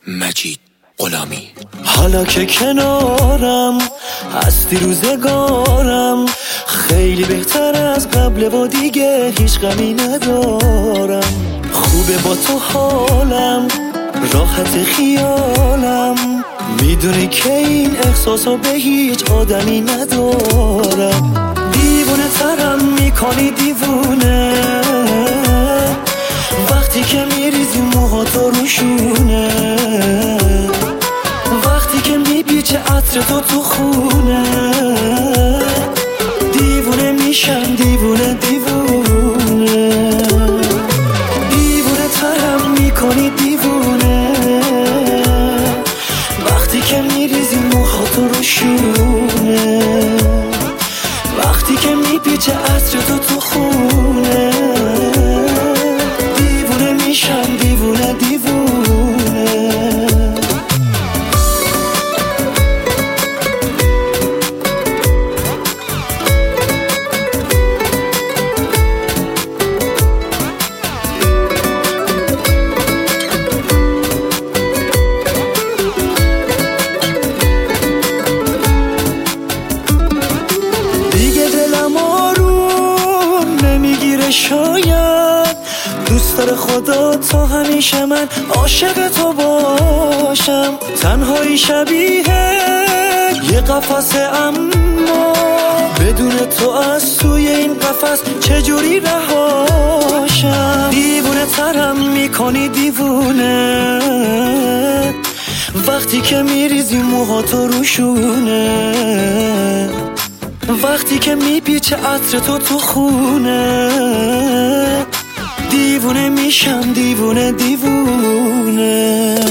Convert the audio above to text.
مجید غلامی. حالا که کنارم هستی روزگارم، خیلی بهتر از قبل و دیگه هیچ غمی ندارم. خوبه با تو حالم، راحت خیالم، میدونی که این احساسو به هیچ آدمی ندارم. دیوونه ترم میکنی دیوونه، وقتی که میریزی موهاتو روشونه، وقتی که میپیچه عطر تو خونه. دیوونه میشم، دیوونه دیوونه، دیوونه ترم میکنی دیوونه، وقتی که میریزی موهاتو روشونه، وقتی که میپیچه عطر تو خونه. دیوونه میشم، دیوونه دیوونه. شاید دوست داره خدا تا همیشه من عاشق تو باشم. تنهایی شبیه یه قفسه، اما بدون تو از توی این قفس چجوری رهاشم. دیوونه ترم میکنی دیوونه، وقتی که میریزی موهاتو روشونه، وقتی که میپیچه عطر تو خونه. دیوونه میشم، دیوونه دیوونه.